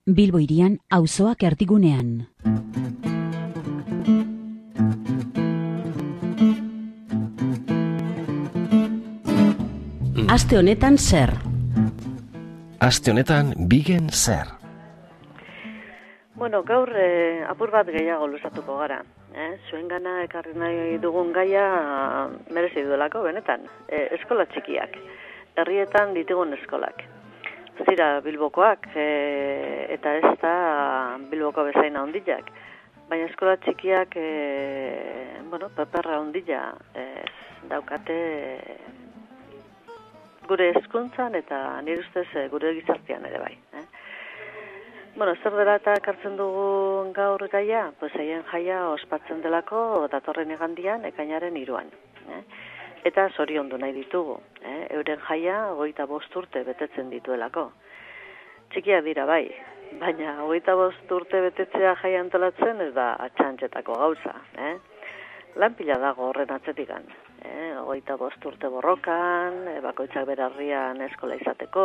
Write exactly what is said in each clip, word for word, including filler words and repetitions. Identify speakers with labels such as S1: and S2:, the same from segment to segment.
S1: Bilbo hirian auzoak erdigunean. Aste honetan zer?
S2: Aste honetan bigen zer?
S3: Bueno, gaur eh, apur bat gehiago luzatuko gara. Eh? Zuengana ekarri nahi dugun gaia merezi duelako, benetan. Eh, eskola txikiak. Herrietan ditugun eskolak. Ez dira Bilbokoak, e, eta ez da Bilboko bezain handiak. Baina eskola txikiak, e, bueno, paperra handia e, daukate e, gure hezkuntzan eta nire ustez e, gure gizartean ere bai. Eh? Bueno, zer dela eta ekartzen dugu gaur gaia, pues haien jaia ospatzen delako datorren igandian ekainaren hiruan. Eh? Eta zoriondu nahi ditugu, eh? Euren jaia hogeita bost urte betetzen dituelako. Txikiak dira bai, baina hogeita bost urte betetzea jaia antolatzen ez da atxantxetako gauza. Eh? Lan pila dago horren atzetikan. Eh? Hogeita bost urte borrokan, eh, bakoitzak berarrian eskola izateko,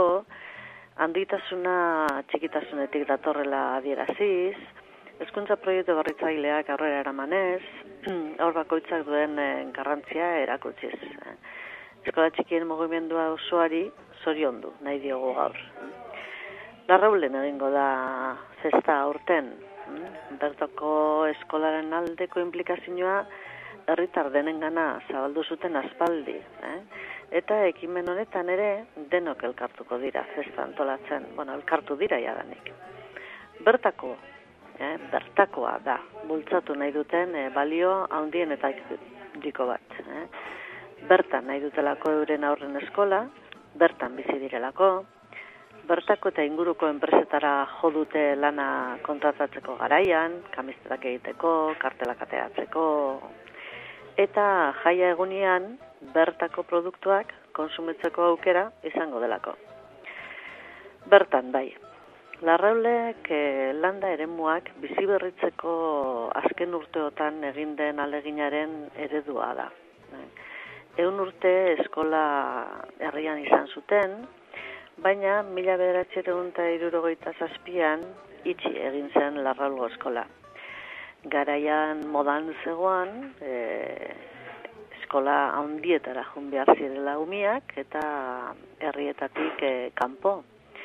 S3: handitasuna txikitasunetik datorrela adieraziz, hezkuntza proiektu berritzaileak aurrera eramanez, aur bakoitzak duen garrantzia erakutziz. Eskola txikien mugimendua osoari zoriondu nahi diogu gaur. Larraulen egingo da festa aurten. Bertoko eskolaren aldeko implikazioa herritar denengana zabaldu zuten aspaldi. Eh? Eta ekimen honetan ere denok elkartuko dira festa antolatzen. Bueno, elkartu dira jadanik. Bertako Eh, bertakoa da, bultzatu nahi duten eh, balio handien eta diko bat. Eh. Bertan nahi dutelako euren aurren eskola, bertan bizi direlako, bertako eta inguruko enpresetara jo dute lana kontratatzeko garaian, kamistetak egiteko, kartelak ateratzeko, eta jaia egunean bertako produktuak konsumitzeko aukera izango delako. Bertan bai. Larraulek eh, landa eremuak bizi berritzeko azken urteotan egin den aleginaren eredua da. Ehun urte eskola herrian izan zuten, baina mila bederatziehun eta hirurogeita zazpian itxi egin zen Larraulgo eskola. Garaian modan zegoan, eh, eskola handietara joan behar zirela umiak eta herrietatik eh, kanpo.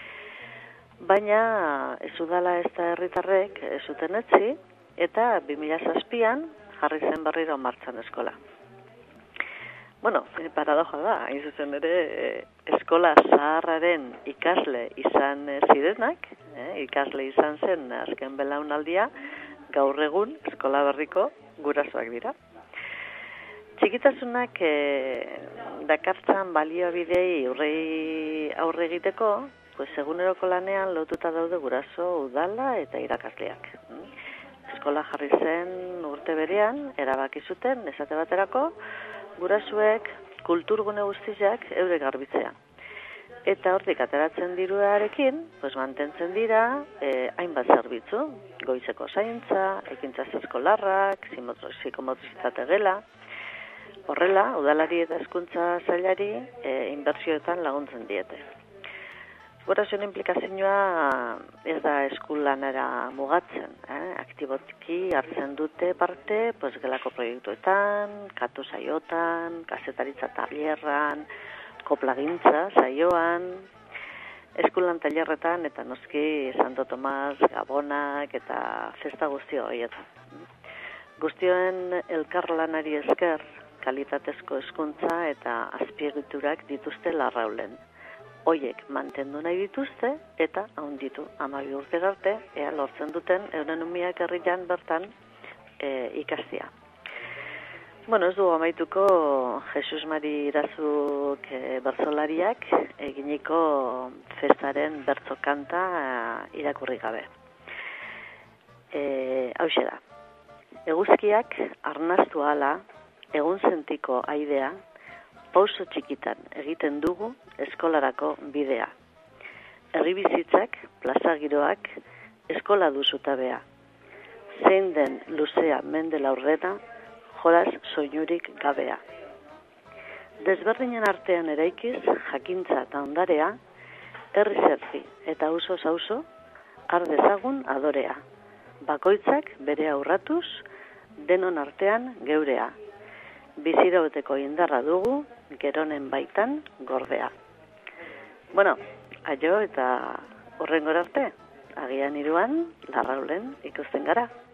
S3: Baina ez udala ez da herritarrek ez zuten etzi, eta bi mila zazpian jarri zen berriro martxan eskola. Bueno, paradoja da, hain zuzen ere eskola zaharraren ikasle izan zirenak, eh, ikasle izan zen azken belaunaldia, gaur egun eskola berriko gurasoak dira. Txikitasunak eh, dakartzan baliabidei aurre, aurre egiteko, pues eguneroko lanean lotuta daude guraso, udala eta irakasleak. Eskola jarri zen urte berean, erabaki zuten, esate baterako, gurasoek kulturgune guztiak eure garbitzea. Eta hortik ateratzen diruarekin, pues mantentzen dira eh, hainbat zerbitzu, goizeko zaintza, ekintza eskolarrak, psikomotrizitate gela. Horrela, udalari eta hezkuntza sailari eh, inbertsioetan laguntzen diete. Gurasoen implikazioa ez da eskulanera mugatzen. Eh? Aktibotiki hartzen dute parte pues, gelako proiektuetan, katu saiotan, kazetaritza tailerran, koplagintza saioan, eskulan tailerretan eta noski Santo Tomas, Gabonak eta festa guztio horietan. Guztioen elkarlanari esker kalitatezko hezkuntza eta azpiegiturak dituzte Larraulen. Hoiek mantendu nahi dituzte eta handitu hamabi urte arte ea lortzen duten euren umiak herrian bertan e, ikastia. Bueno, ez dugu amaituko Jesus Mari Irazuk e, bertsolariak eginiko festaren bertso kanta e, irakurri gabe. E, hauxe da. Eguzkiak arnastu ahala egun sentiko aidea pauso txikitan egiten dugu eskolarako bidea. Herri bizitzak, plaza giroak, eskola du zutabea. Zein den luzea mende laurrena, jolas soinurik gabea. Desberdinen artean eraikiz, jakintza eta ondarea, herri zerzi eta auzo auzo har dezagun adorea. Bakoitzak bere aurratuz, denon artean geurea. Bizirauteko indarra dugu, geronen baitan gordea. Bueno, aio eta horrengora arte, agian hiruan Larraulen ikusten gara.